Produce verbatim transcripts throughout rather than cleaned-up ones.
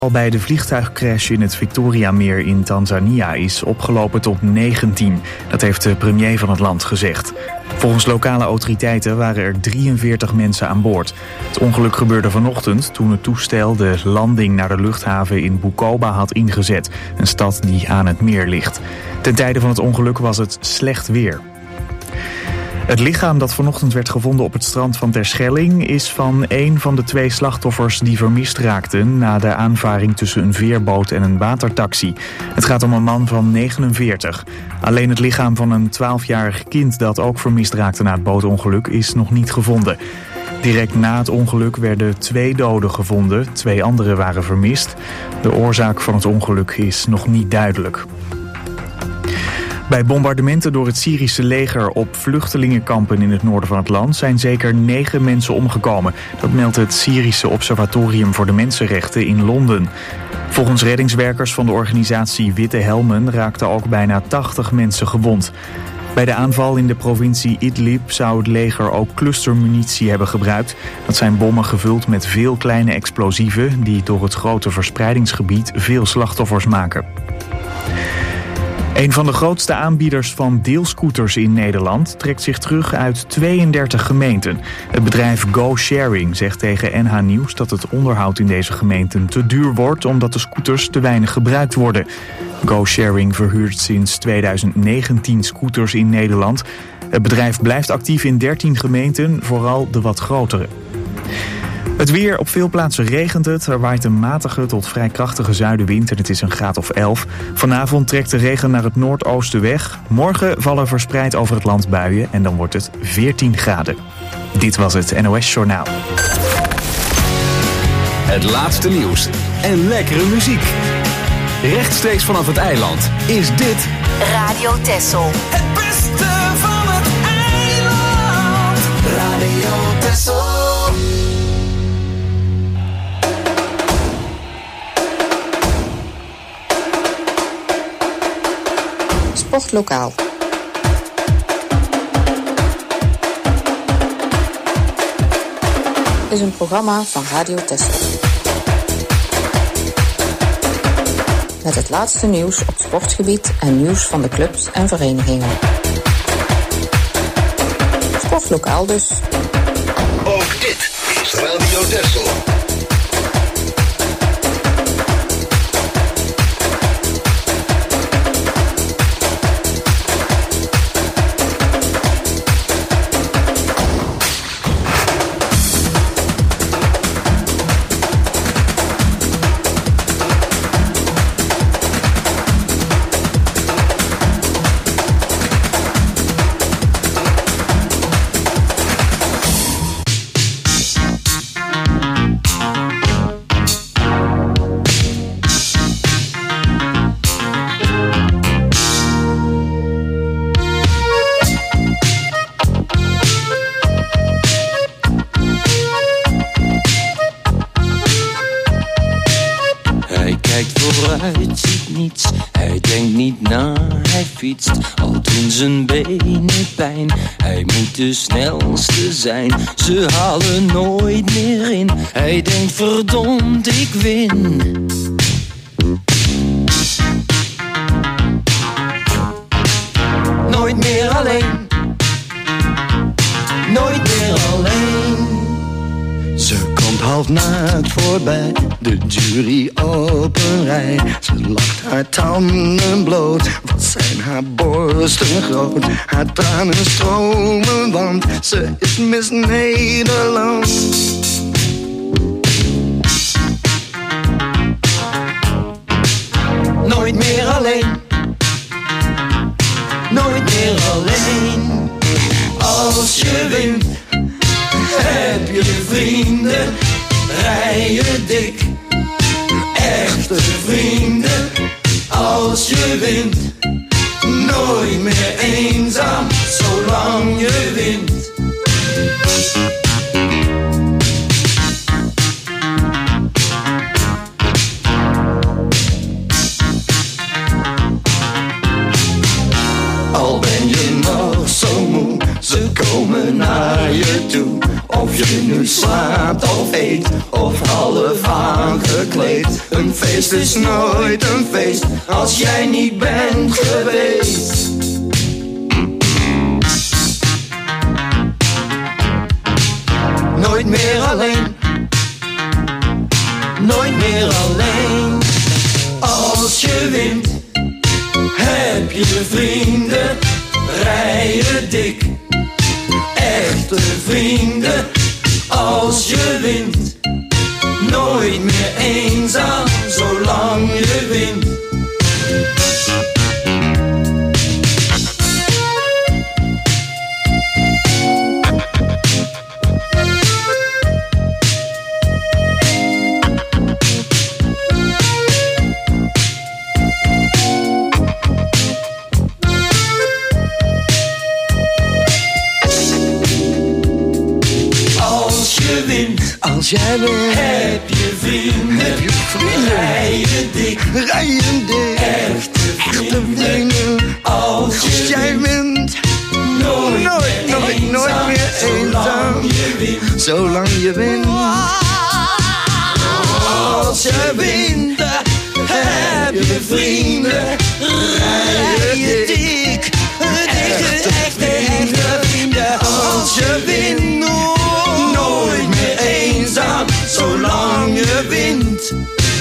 Bij de vliegtuigcrash in het Victoriameer in Tanzania is opgelopen tot negentien. Dat heeft de premier van het land gezegd. Volgens lokale autoriteiten waren er drieënveertig mensen aan boord. Het ongeluk gebeurde vanochtend toen het toestel de landing naar de luchthaven in Bukoba had ingezet. Een stad die aan het meer ligt. Ten tijde van het ongeluk was het slecht weer. Het lichaam dat vanochtend werd gevonden op het strand van Terschelling is van een van de twee slachtoffers die vermist raakten na de aanvaring tussen een veerboot en een watertaxi. Het gaat om een man van negenenveertig. Alleen het lichaam van een twaalfjarig kind dat ook vermist raakte na het bootongeluk is nog niet gevonden. Direct na het ongeluk werden twee doden gevonden, twee anderen waren vermist. De oorzaak van het ongeluk is nog niet duidelijk. Bij bombardementen door het Syrische leger op vluchtelingenkampen in het noorden van het land zijn zeker negen mensen omgekomen. Dat meldt het Syrische Observatorium voor de Mensenrechten in Londen. Volgens reddingswerkers van de organisatie Witte Helmen raakten ook bijna tachtig mensen gewond. Bij de aanval in de provincie Idlib zou het leger ook clustermunitie hebben gebruikt. Dat zijn bommen gevuld met veel kleine explosieven die door het grote verspreidingsgebied veel slachtoffers maken. Een van de grootste aanbieders van deelscooters in Nederland trekt zich terug uit tweeëndertig gemeenten. Het bedrijf GoSharing zegt tegen N H Nieuws dat het onderhoud in deze gemeenten te duur wordt omdat de scooters te weinig gebruikt worden. GoSharing verhuurt sinds tweeduizend negentien scooters in Nederland. Het bedrijf blijft actief in dertien gemeenten, vooral de wat grotere. Het weer, op veel plaatsen regent het. Er waait een matige tot vrij krachtige zuidenwind en het is een graad of elf. Vanavond trekt de regen naar het noordoosten weg. Morgen vallen verspreid over het land buien en dan wordt het veertien graden. Dit was het N O S Journaal. Het laatste nieuws en lekkere muziek. Rechtstreeks vanaf het eiland is dit Radio Texel. Het beste van het eiland. Radio Texel. Sportlokaal. Is een programma van Radio Texel. Met het laatste nieuws op sportgebied en nieuws van de clubs en verenigingen. Sportlokaal dus. Ook dit is Radio Texel. Al doen zijn benen pijn, hij moet de snelste zijn. Ze halen nooit meer in, hij denkt verdomd ik win. Nooit meer alleen, nooit meer alleen. Ze komt half naakt voorbij, de jury op een rij. Ze lacht haar tanden bloot, wat zijn haar borsten groot. Haar tranen stromen, want ze is Miss Nederland. Nooit meer alleen, nooit meer alleen. Als je wint, heb je vrienden, rij je dik. Echte vrienden, als je wint. Nooit meer eenzaam, zolang je wint. Al ben je nog zo moe, ze komen naar je toe. Of je nu slaapt of eet, of half aange gekleed. Een feest is nooit een feest als jij niet bent geweest. Nooit meer alleen, nooit meer alleen. Als je wint, heb je vrienden, rijden dik. Echte vrienden, als je wint. Nooit meer eenzaam, zolang je wint. Als jij wint, heb je vrienden, heb je vrienden. Rijden dik, rijden dik. Echte vrienden, echte vrienden. Als, als jij wint, nooit, nooit, nooit, eenzaam, nooit meer eenzaam. Zolang je wint, zolang je wint. Als je wint, heb je vrienden, rijden dik. Echte, echte, echte vrienden. Als je wint, nooit meer eenzaam, zolang je wint.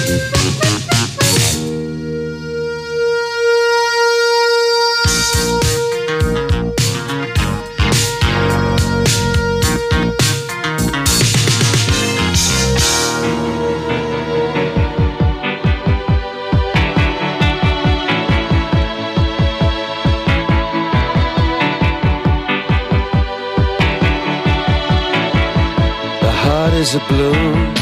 Is a bloom,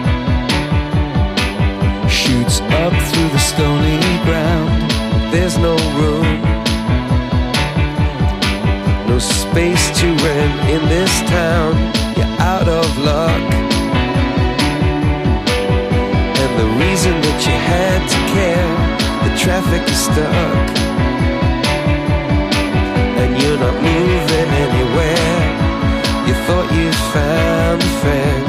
shoots up through the stony ground. There's no room, no space to rent in this town. You're out of luck, and the reason that you had to care, the traffic is stuck, and you're not moving anywhere. You thought you found a friend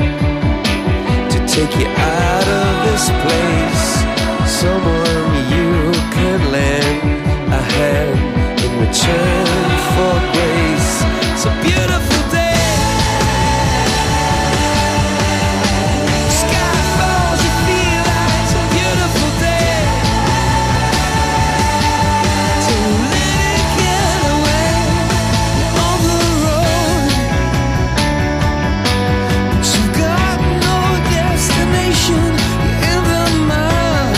take you out of this place, someone you could lend a hand in return for grace. It's a beautiful day. Sky falls, you feel like it's a beautiful day. So let it get away on the road. But you've got no destination in the mud,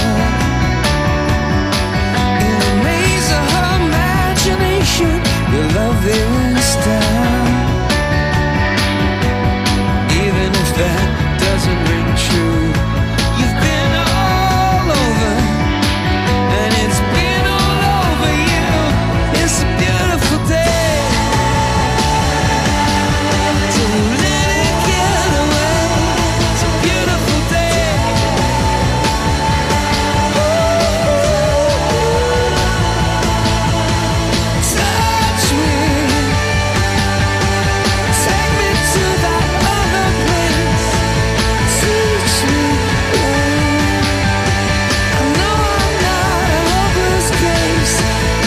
in the maze of her imagination. Your love is down, even if that doesn't ring true. You've been all over, and it's been all over you. It's a beautiful day, so let it get away. It's a beautiful day. Touch me, take me to that other place. Teach me, I know I'm not a hopeless case.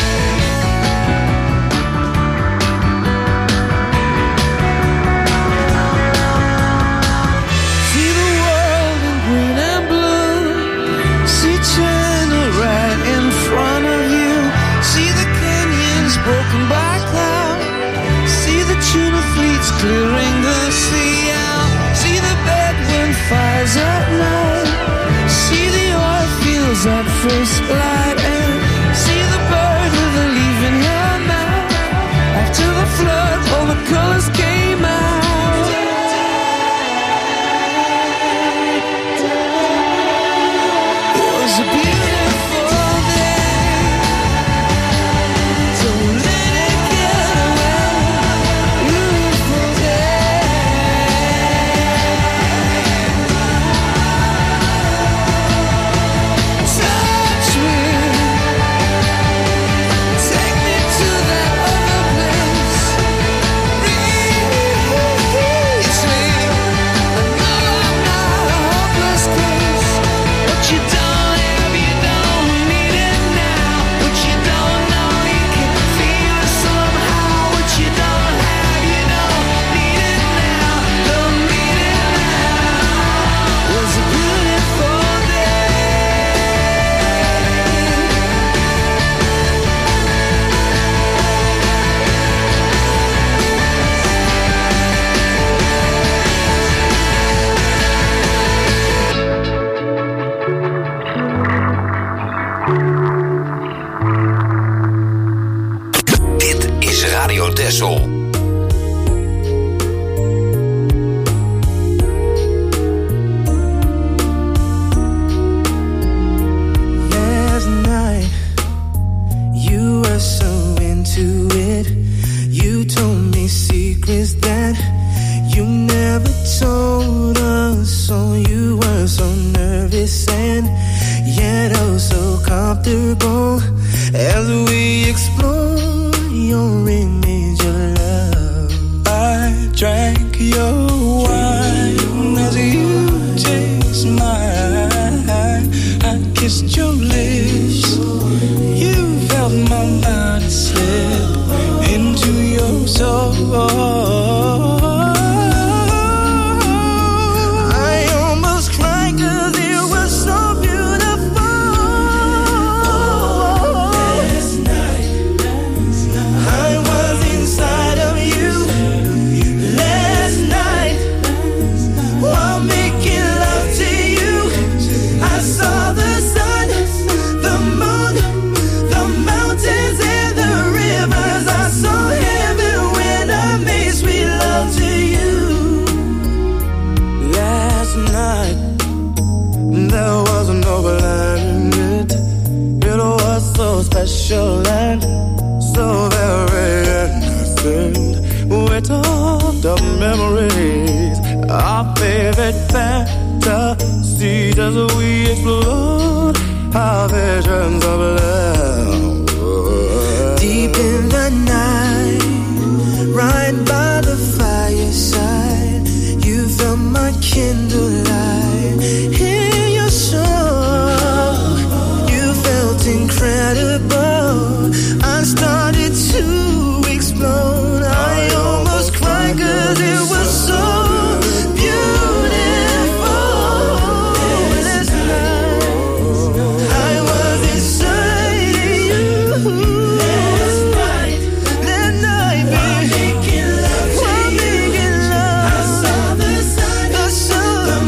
See the world in green and blue. See China right in front of you. See the canyons broken by cloud. See the tuna fleets clearing the sea out. See the bedouin fires at night. See the oil fields at first light. And see the bird with a leaf in her mouth. After the flood, all the colors came out. It was a beautiful day, so let it get away. Beautiful touch me, take me to that other place. Reach me, I know I'm not a hopeless case. Texel. As we explore your image of love, I drank your wine as you taste mine. I kissed your lips, you felt my body slip into your soul. Special and so very innocent. We talked of memories, our favorite fantasies, as we explored our visions of love. Deep in the night, right by the fireside, you felt my candlelight in your soul. You felt incredible. I started to explode. I almost cried 'cause it was so beautiful. Last night I was inside you. Last night, that night, baby, while making love, I saw the sun, the sun, the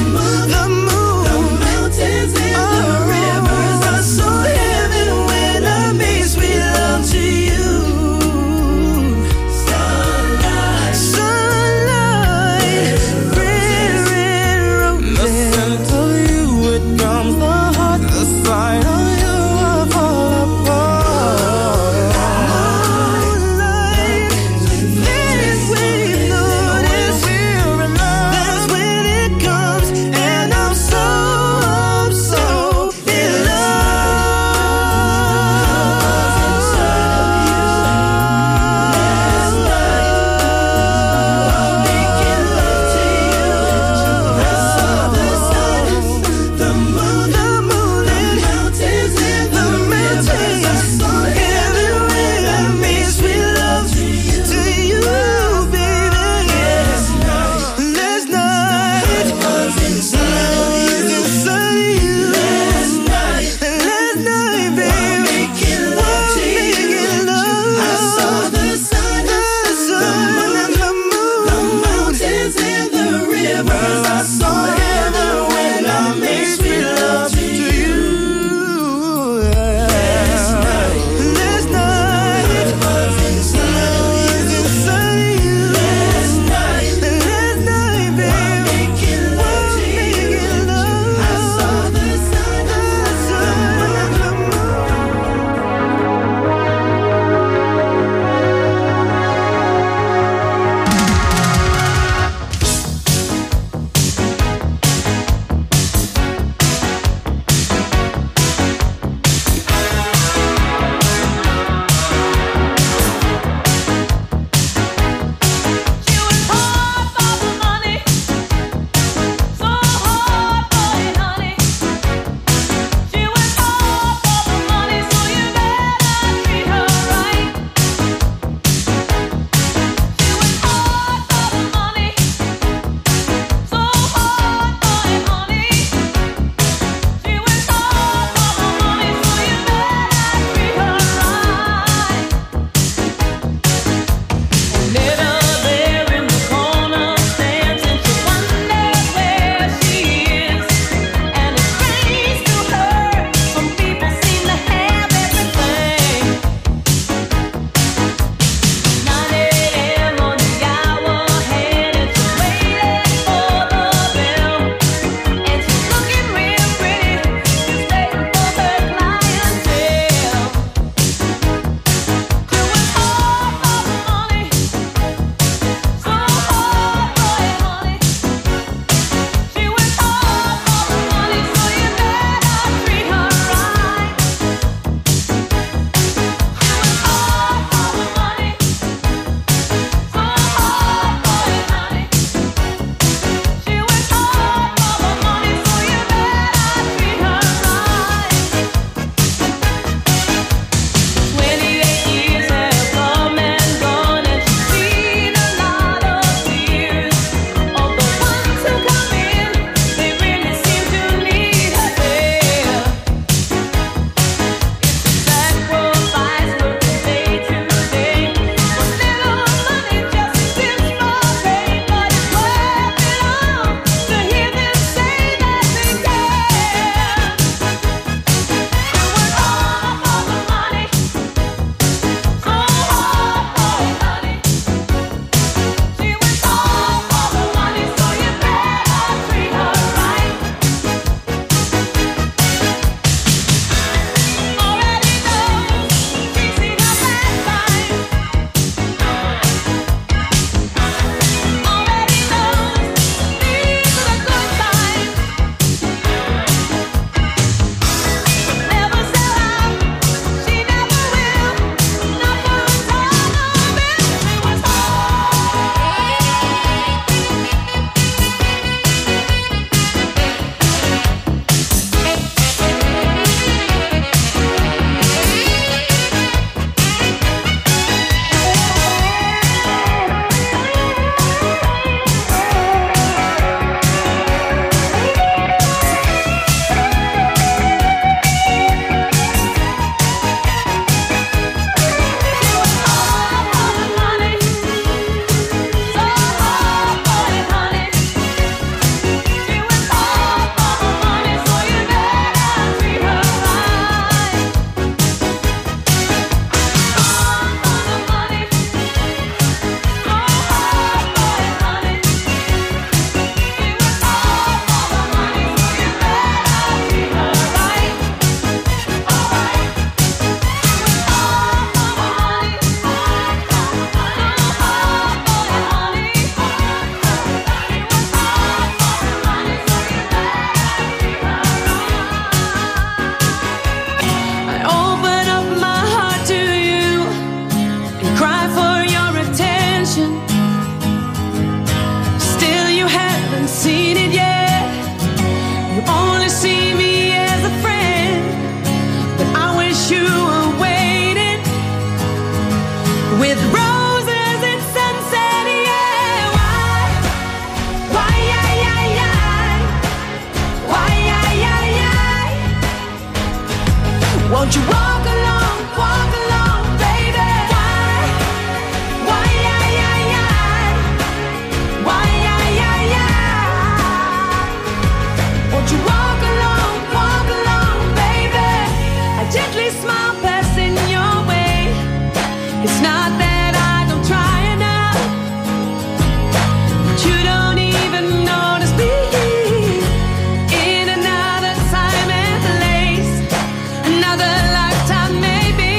Won't you walk along, walk along, baby? Why, why, yeah, yeah, yeah. Why, yeah, yeah, yeah. Won't you walk along, walk along, baby? I gently smile, passing your way. It's not that I don't try enough, but you don't even notice me. In another time and place, another lifetime maybe,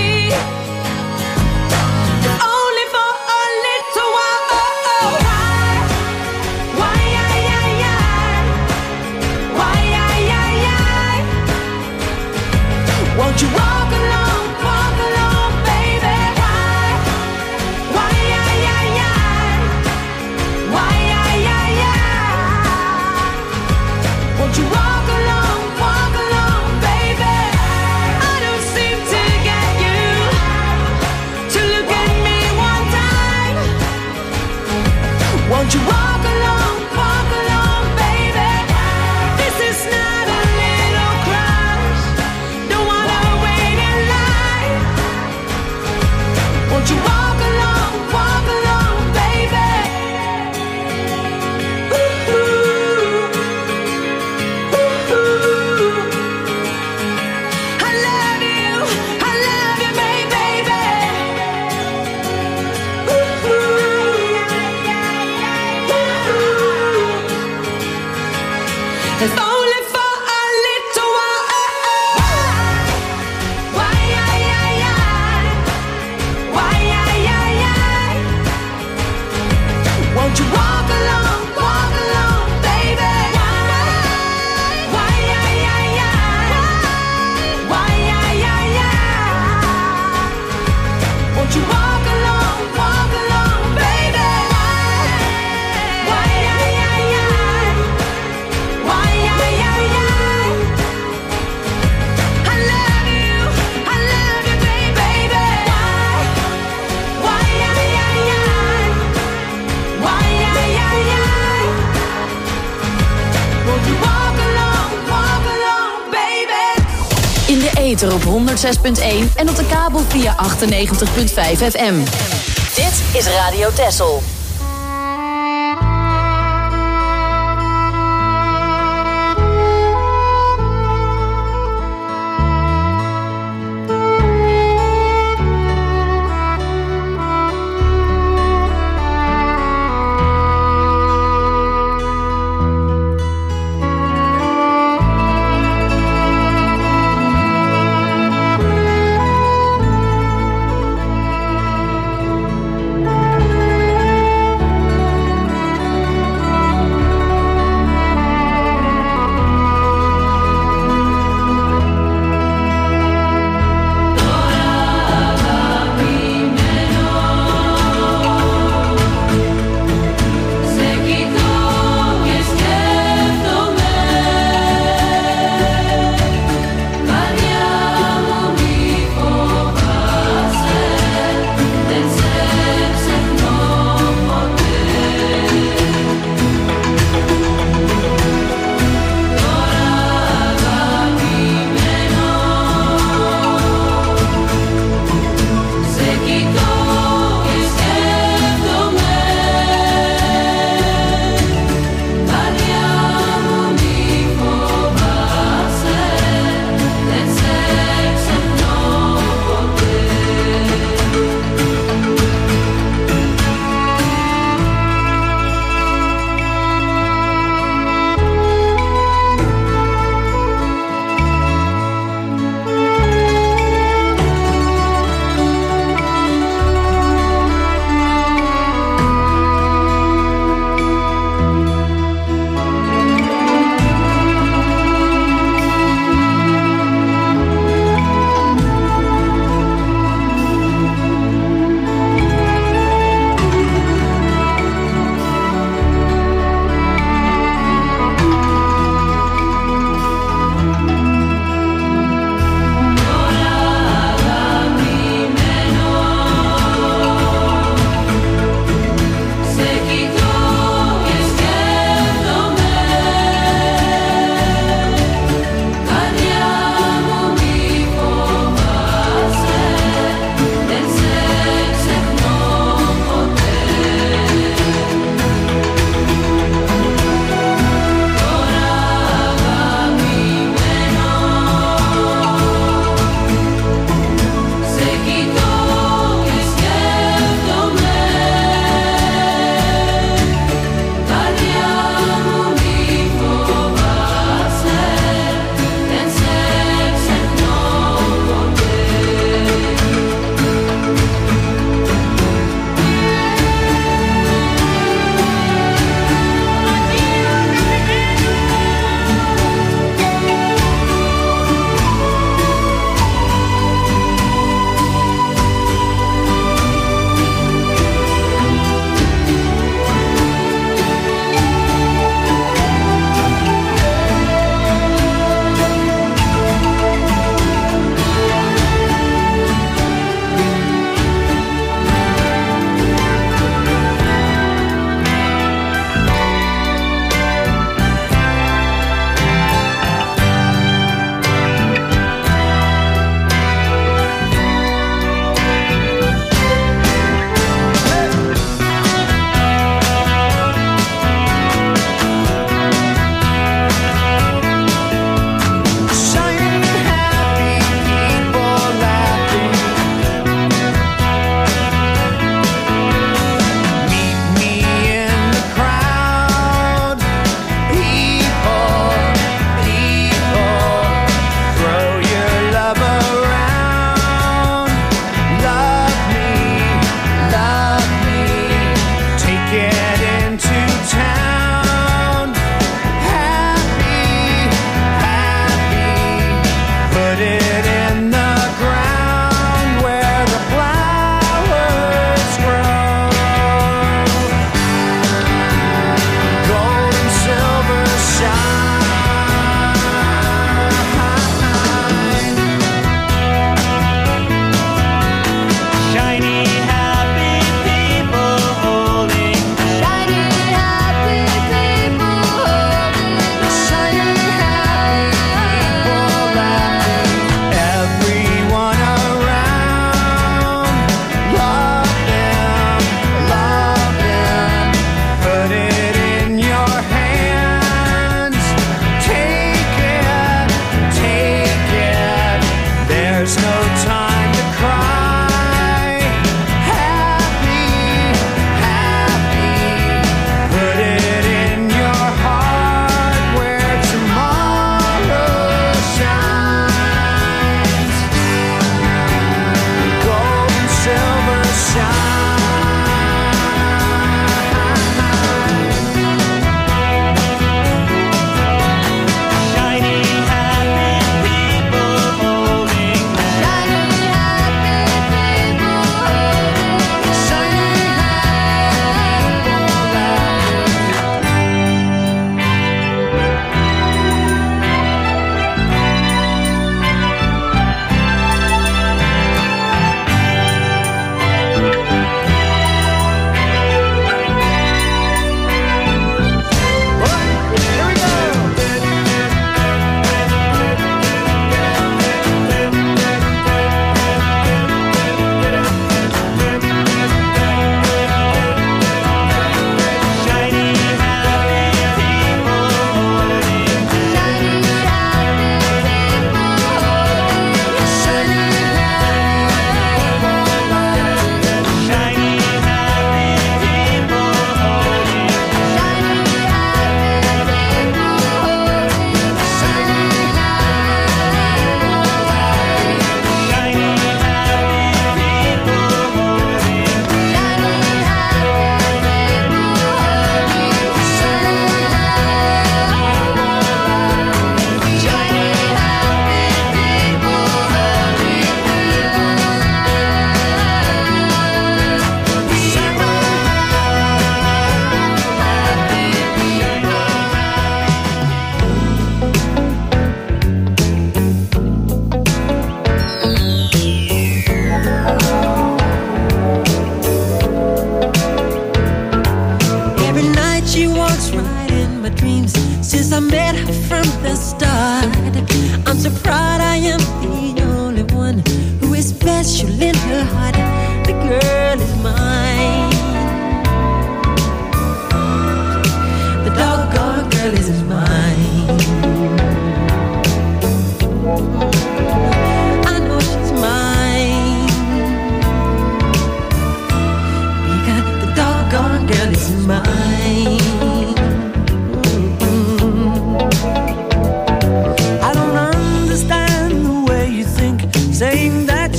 if only for a little while. Oh, why, why, yeah, yeah, yeah. Why, yeah, yeah, yeah. Won't you walk along, walk along, baby? Why, why, yeah, yeah, yeah. Why, yeah, yeah, yeah. Won't you walk along, walk along, baby? I don't seem to get you to look at me one time. Won't you walk along, walk along, baby? This is not a little crush. Don't wanna wait in line. Won't you walk along, walk along, baby? Ooh, ooh, ooh. I love you, I love you, baby, baby. Ooh, ooh. If only for a little while. Why, yeah, yeah, yeah. Why, yeah, yeah, yeah. Won't you walk along, walk along, baby? Why, yeah, yeah, yeah. Why, yeah, yeah, yeah. Won't you walk along, walk along, baby? Why, yeah, yeah, yeah. Why, yeah, yeah, yeah. I love you, I love you, baby, baby. Why, yeah, yeah, yeah. Why, yeah, yeah, yeah. Won't you walk along, walk along, baby? In de ether op honderd zes punt één en op de kabel via achtennegentig punt vijf F M. Dit is Radio Texel.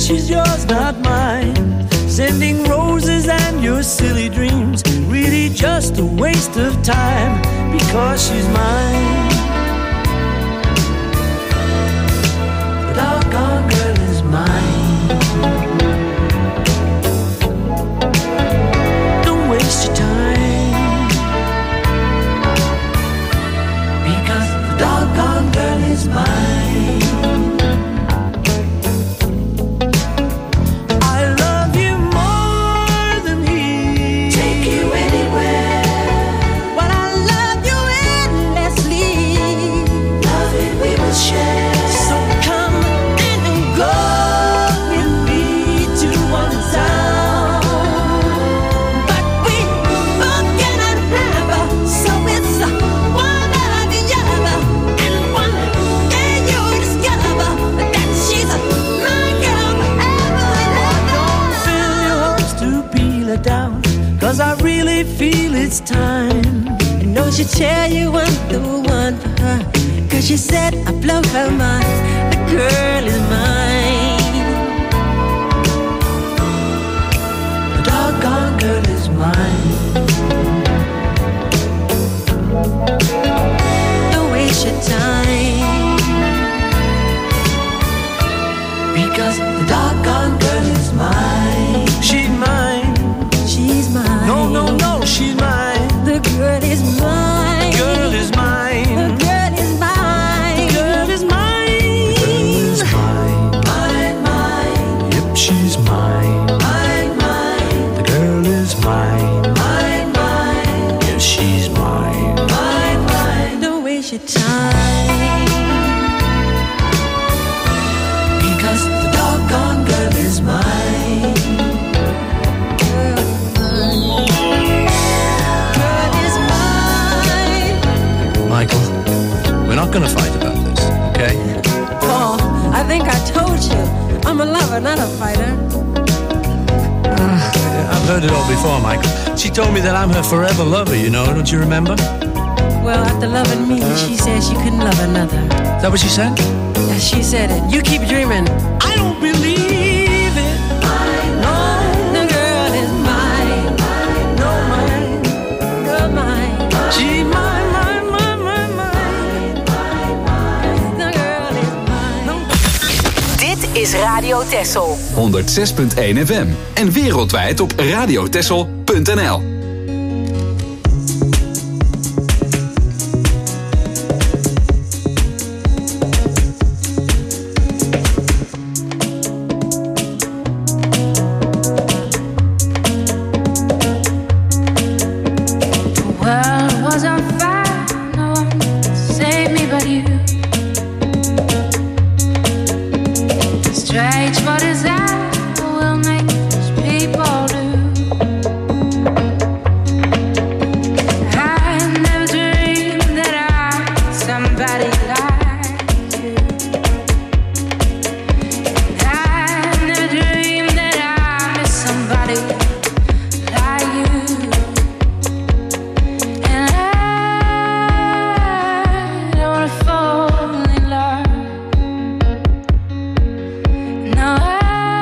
she's yours, not mine. Sending roses and your silly dreams, really just a waste of time, because she's mine. The doggone girl is mine. Don't waste your time, because the doggone girl is mine. Cause I really feel it's time. And don't she tell you I'm the one for her? Cause she said I blow her mind. The girl is mine. The doggone girl is mine. Don't waste your time, because the doggone girl is mine. She's mine. She's mine. No, no, no, she's mine. The girl is mine. The girl is mine. The girl is mine. The girl is mine. The girl is mine. Mine, mine. Yep, she's mine. Mine, mine. The girl is mine. Mine, mine. Yes, she's mine. Mine, mine. Don't waste your time, because the doggone girl is mine. Michael, we're not gonna fight about this, okay? Paul, I think I told you, I'm a lover, not a fighter. Uh, I've heard it all before, Michael. She told me that I'm her forever lover, you know, don't you remember? Well, after loving me, she said she couldn't love another. Is that what she said? Yeah, she said it. You keep dreaming. I don't believe it. No, the girl is mine. no, mine. You're mine. She's mine. Is Radio Texel honderd zes punt één F M en wereldwijd op radiotexel punt n l. No, I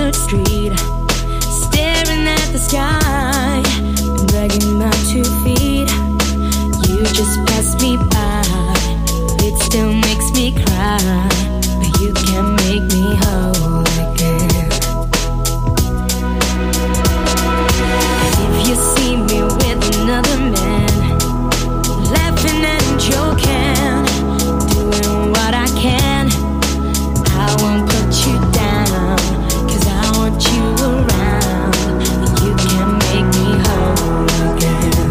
deserted street, staring at the sky, dragging my two feet. You just passed me by, it still makes me cry, but you can make me whole again. And if you see me with another man, laughing and joking, doing what I can, I won't put you down, 'cause I want you around, and you can make me whole again.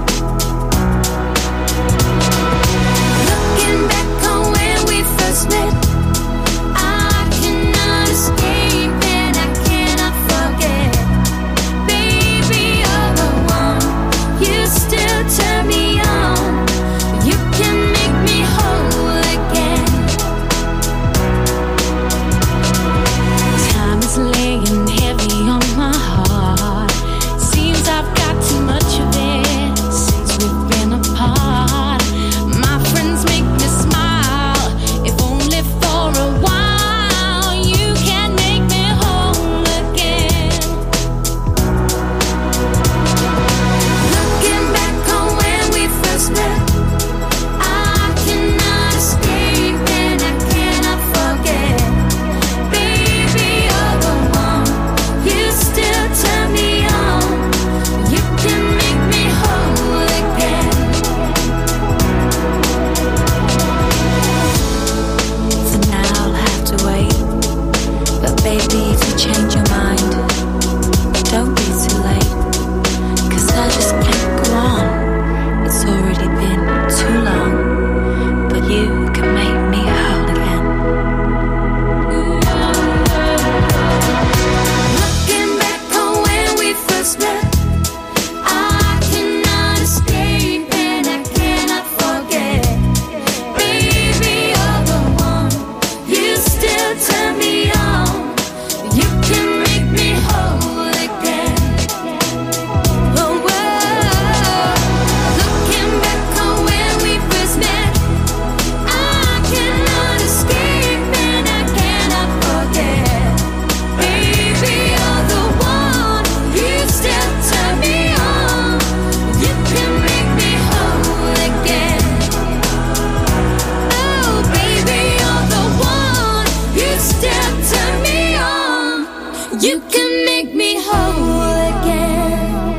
Looking back on when we first met, I cannot escape and I cannot forget. Baby, you're the one, you still turn me on, you can make me whole again. Time is laying heavy on my heart, seems I've got too much of it since we've been apart. My friends make me smile, if only for a while. You can make me whole again. Looking back on when we first met, I cannot escape and I cannot forget. Baby, you're the one, you still turn me on, you can make me whole again. For now I'll have to wait, but baby, if you change your mind, don't be too late, 'cause I just can't go on. It's already been too long, but you can make me whole again. Looking back on when we first met, I cannot escape and I cannot forget. Baby, you're the one, you still turn me on, you can make me whole again. Oh, whoa. Looking back on when we first met, I cannot escape and I cannot forget. Baby, you're the one, you still turn me on, you can make me whole again. Oh, baby, you're the one, you still turn me on, you can make me whole again.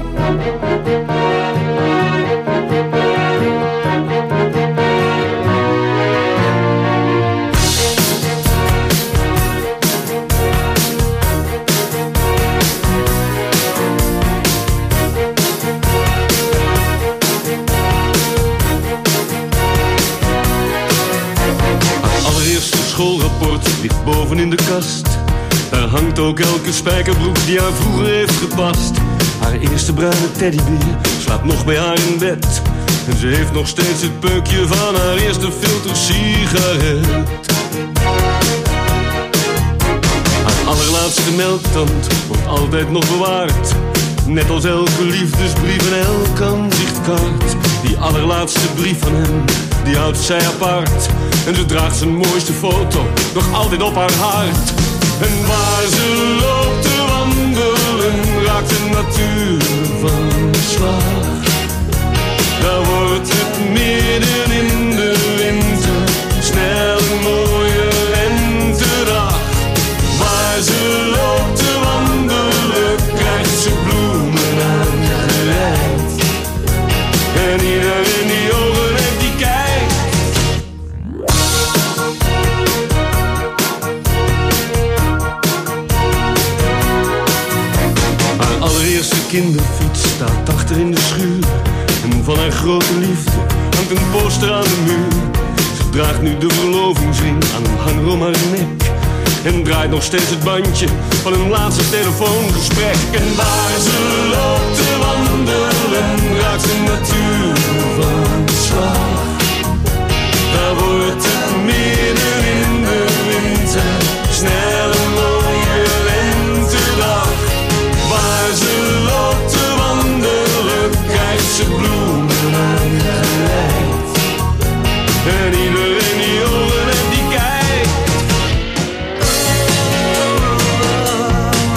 Allereerste schoolrapport ligt boven in de kast. Daar hangt ook elke spijkerbroek die haar vroeger heeft gepast. Haar eerste bruine teddybeer slaapt nog bij haar in bed. En ze heeft nog steeds het peukje van haar eerste filter sigaret. Haar allerlaatste melktand wordt altijd nog bewaard. Net als elke liefdesbrief en elk aanzichtkaart. Die allerlaatste brief van hem, die houdt zij apart. En ze draagt zijn mooiste foto nog altijd op haar hart. En waar ze loopt te wandelen, raakt de natuur van slag. Daar wordt het midden in de winter snel een mooie lentedag. Waar ze loopt te wandelen, krijgt ze bloemen aangereikt. En iedereen die ogen heeft, die kijkt. Haar allereerste kinderfiets staat achter in de schuur. En van haar grote liefde hangt een poster aan de muur. Ze draagt nu de verlovingsring aan een hanger om haar nek. En draait nog steeds het bandje van hun laatste telefoongesprek. En waar ze loopt te wandelen, raakt de natuur van slag. Daar wordt het midden in de winter snel een mooie lentedag. Waar ze loopt te wandelen, krijgt ze bloemen aangereikt. En iedereen die ogen heeft, die kijkt.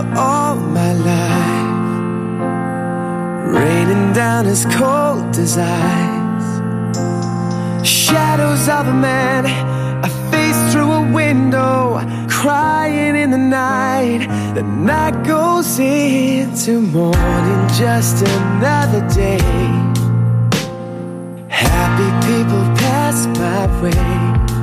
for all my life, raining down as cold as ice. Shadows of a man, a face through a window, crying in the night. The night goes into morning, just another day. Happy people pass my way.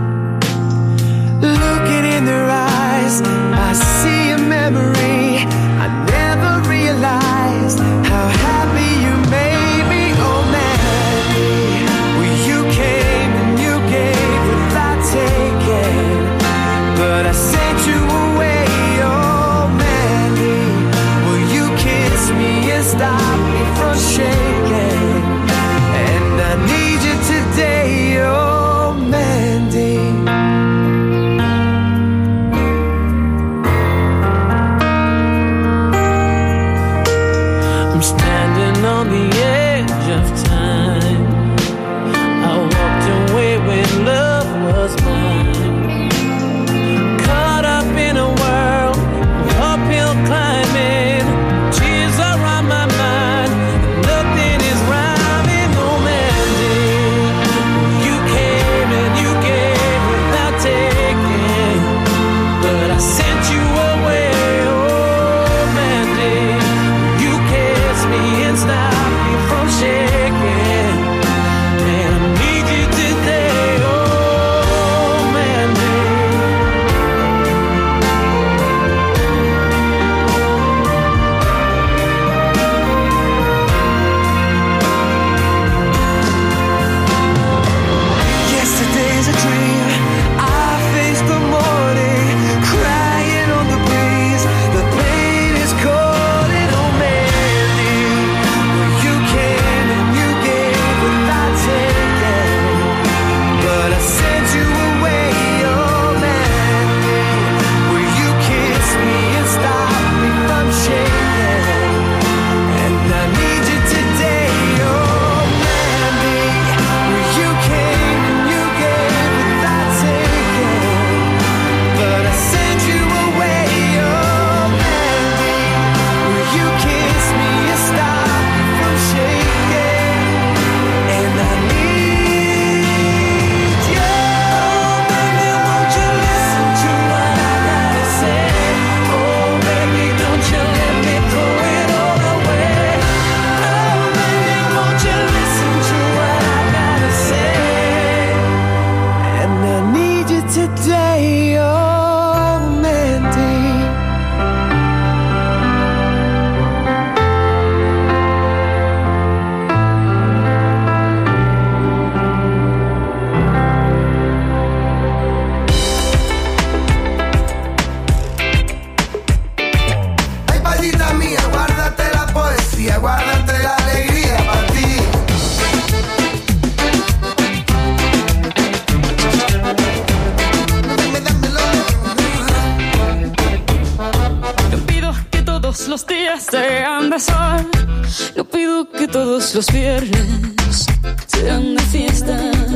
Looking in their eyes, I see a memory. I never realized how happy you made me. Oh Mandy, well you came and you gave without taking, but I sent you away. Oh Mandy, will you kiss me and stop me from shaking? And I need you today. Oh Mandy. On the edge of time, I walked away when love was mine. Caught up in a world of uphill climbing, tears are on my mind, nothing is rhyming. Oh Mandy, you came and you gave without taking, but I sent you away. Oh Mandy, you kissed me and stopped from shaking, and I need you today. Oh Mandy, yesterday's a dream. I face the morning, crying on the breeze. The pain is calling. Oh Mandy, well you came and you gave without taking, but I sent you away. Oh Mandy, will you kiss me and stop me from shaking? And I need you today. Oh Mandy, well you came and you gave without taking, but I sent you away. Oh Mandy, will you kiss me and stop me from shaking? And I need you. Oh baby, won't you listen to what I gotta say? Oh baby, don't you let me throw it all away. Oh baby, won't you listen to what I gotta say? And I need you today. Oh Mandy. Ay, palita mía, guárdate la poesía, guárdate la alegría para ti. No pido que todos los días sean de sol, no pido que todos los viernes sean de fiesta,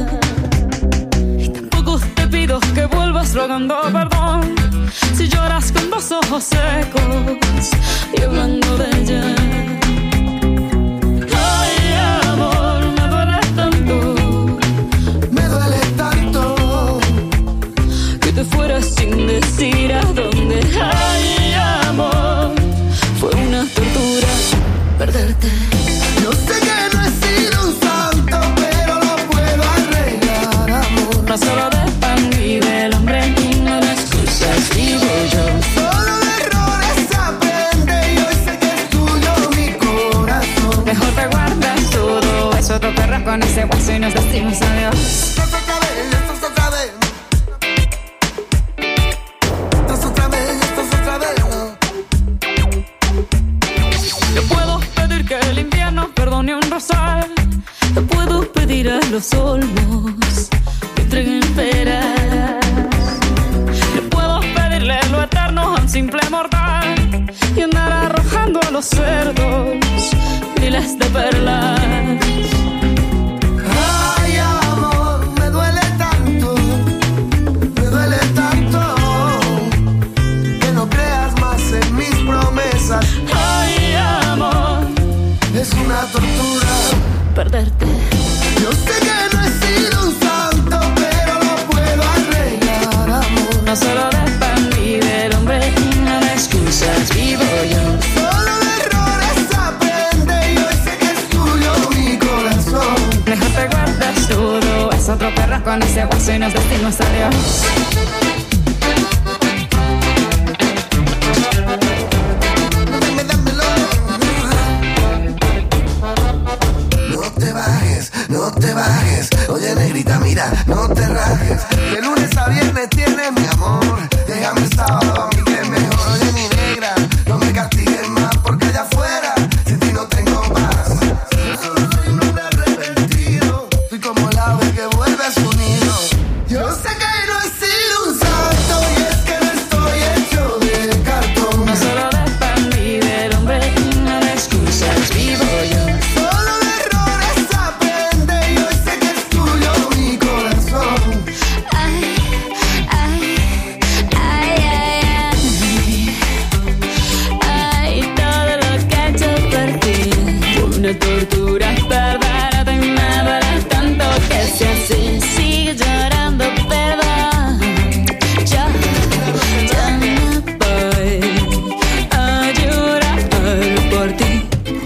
y tampoco te pido que vuelvas rogando perdón si lloras con dos ojos secos y hablando de ella. Ay, amor, me duele tanto, Me duele tanto que te fueras sin decir a dónde. Ay, amor, fue una tortura perderte. Yo sé que no he sido un santo, pero lo puedo arreglar, amor. No solo de pan vive el hombre, no de excusas vivo yo. Solo de errores aprende y hoy sé que es tuyo mi corazón. Mejor te guardas todo eso, te perras con ese hueso y nos decimos adiós. Esto es otra vez, esto es otra vez. Esto es otra vez, esto es otra vez. Yo puedo pedir que el invierno perdone un rosal, yo puedo pedir a los olmos que entreguen peras, yo puedo pedirle lo eterno a un simple mortal y andar arrojando a los cerdos miles de perlas. Ay, amor, me duele tanto, me duele tanto que no creas más en mis promesas. decimos adiós. No te bajes, no te bajes. Oye, negrita, mira, no te rajes. De lunes a viernes tienes mi amor. Déjame el sábado, a mí que es mejor. Oye, mi negra, no me castigues más, porque allá afuera sin ti no tengo paz. Yo solo soy un hombre arrepentido. Soy como el ave que vuelve a su nido. Yo sé que no he sido un santo, y es que no estoy hecho de cartón. No solo dependí del hombre, no de excusas vivo yo. Solo de errores aprende, y hoy sé que es tuyo mi corazón. Ay, ay, ay, ay, ay. Ay, todo lo que he hecho por ti fue una tortura perversa y me duele tanto que sea así. Sigue llorando, perdón. Yo, yo no voy a llorar por ti.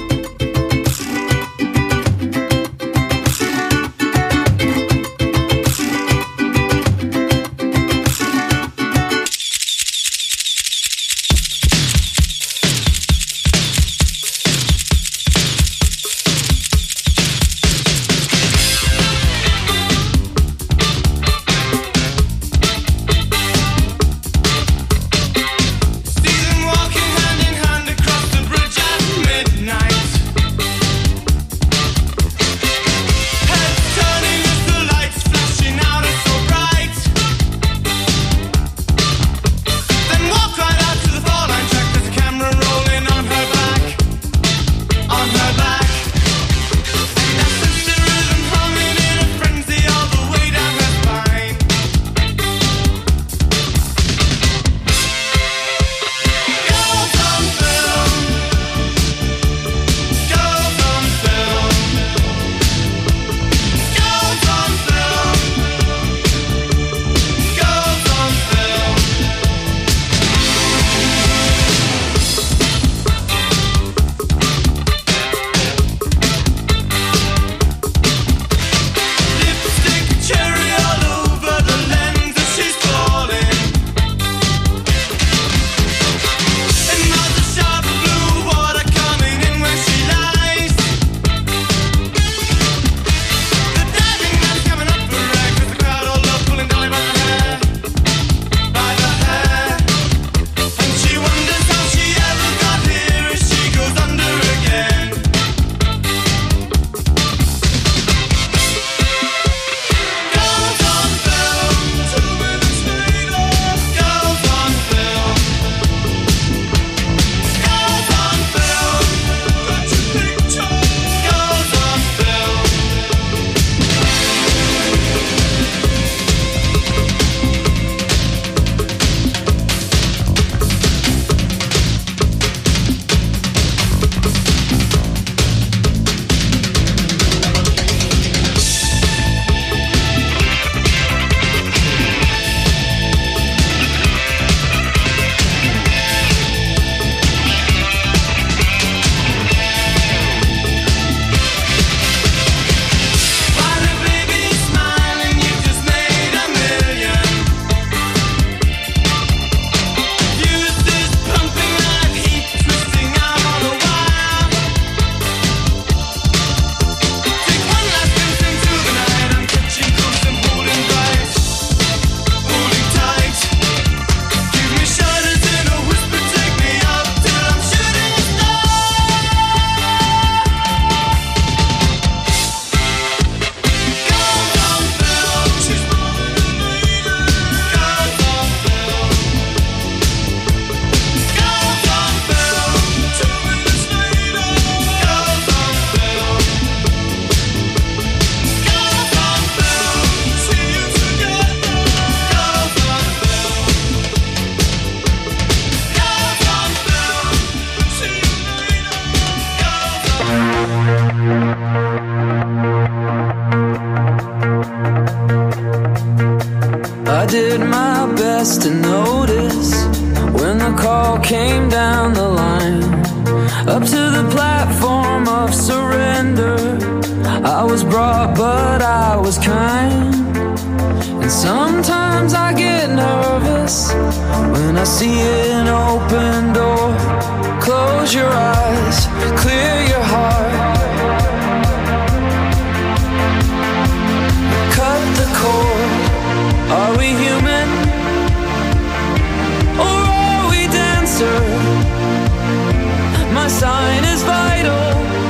I did my best to notice when the call came down the line, up to the platform of surrender. I was brought, but I was kind. And sometimes I get nervous when I see an open door. Close your eyes, clear your heart. Cut the cord. Are we human? Or are we dancer? My sign is vital.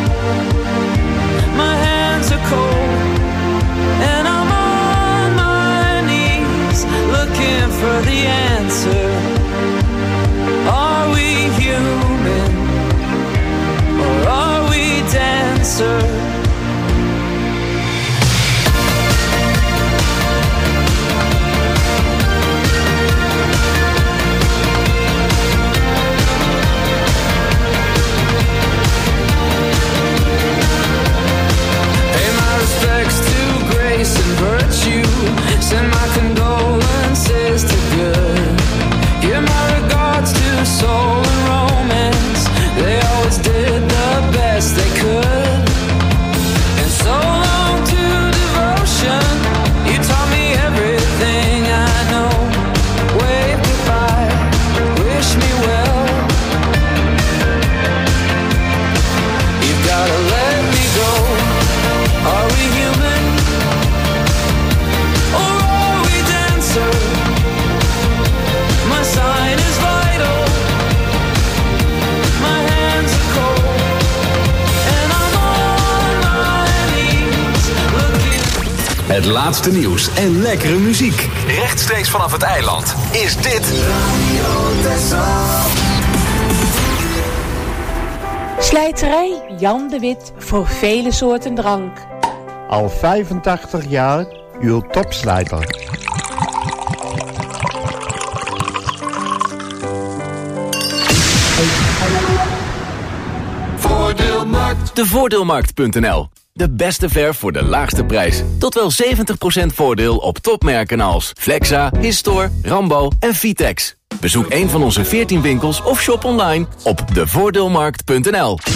My hands are cold. And I'm on my knees looking for the answer. Are we human? Or are we dancer? And virtue, send my condolences to good. Give my regards to soul and romance. They always did the best they could. And so long to devotion. You taught me everything I know. Wave goodbye, wish me well. You've gotta let me go. Are we human? My sign is vital. My hands are cold. And I'm on my knees looking. Het laatste nieuws en lekkere muziek. Rechtstreeks vanaf het eiland. Is dit Radio Texel. Slijterij Jan de Wit voor vele soorten drank. Al vijfentachtig jaar uw topslijter. Voordeelmarkt. De Voordeelmarkt punt n l. De beste verf voor de laagste prijs. Tot wel zeventig procent voordeel op topmerken als Flexa, Histor, Rambo en Vitex. Bezoek een van onze veertien winkels of shop online op de voordeelmarkt punt n l.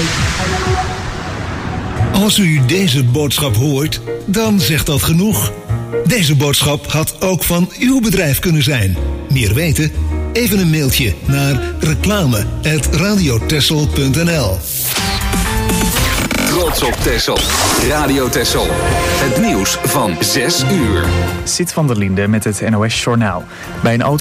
Als u deze boodschap hoort, dan zegt dat genoeg. Deze boodschap had ook van uw bedrijf kunnen zijn. Meer weten? Even een mailtje naar reclame apenstaartje radiotexel punt n l. Trots op Texel. Radio Texel. Het nieuws van zes uur. Sid van der Linde met het N O S Journaal. Bij een auto